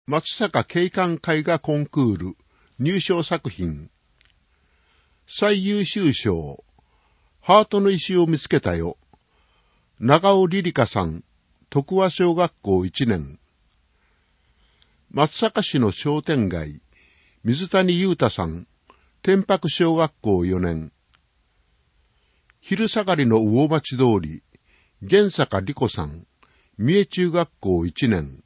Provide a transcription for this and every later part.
松坂景観絵画コンクール入賞作品。最優秀賞、ハートの石を見つけたよ。長尾リリカさん、徳和小学校1年。松阪市の商店街、水谷裕太さん、天白小学校4年。昼下がりの魚町通り、源坂理子さん、三重中学校1年。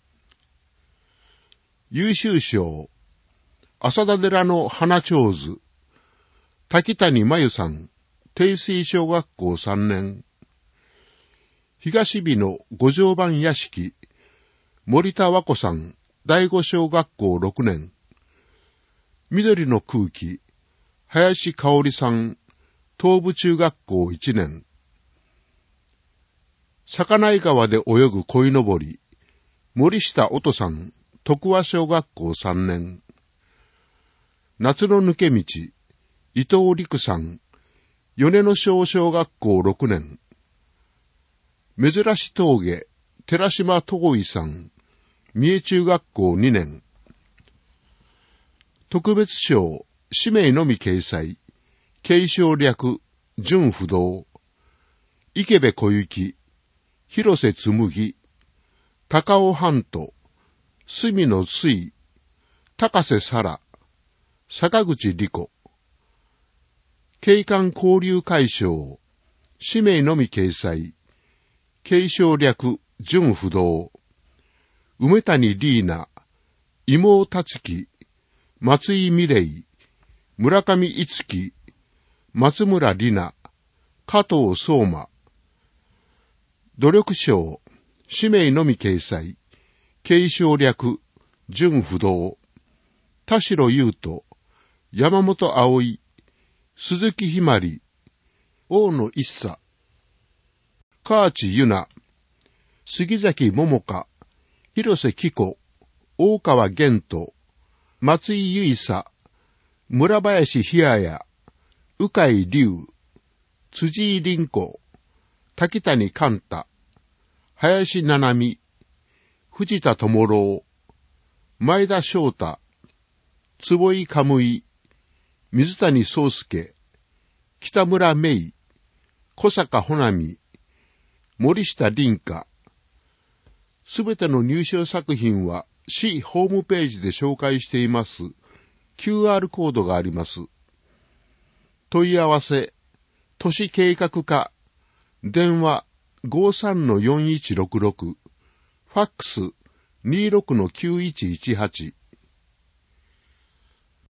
優秀賞、浅田寺の花ちょうず、滝谷真由さん、定水小学校3年。東美の五条番屋敷、森田和子さん、第五小学校6年。緑の空気、林香織さん、東部中学校1年。魚井川で泳ぐ鯉のぼり、森下音さん、徳和小学校3年。夏の抜け道、伊藤陸さん、米野小小学校6年。珍し峠、寺島東井さん、三重中学校2年。特別賞、氏名のみ掲載、継承略、準不動。池部小雪、広瀬紬、高尾半島、隅野水、高瀬沙羅、坂口理子。景観交流会賞、氏名のみ掲載、継承略、準不動。梅谷リーナ、妹達樹、松井美玲、村上逸樹、松村里奈、加藤相馬。努力賞、氏名のみ掲載、継承略、準不動。田代優斗、山本葵、鈴木ひまり、大野一茶、河内優奈、杉崎桃香、広瀬紀子、大川玄斗、松井結衣、村林ひやや、鵜飼龍、辻井凛子、滝谷寛太、林七海、藤田智郎、前田翔太、坪井かむい、水谷宗介、北村芽衣、小坂穂波、森下凛香。すべての入賞作品は市ホームページで紹介しています。QR コードがあります。問い合わせ、都市計画課、電話 53-4166、ファックス 26-9118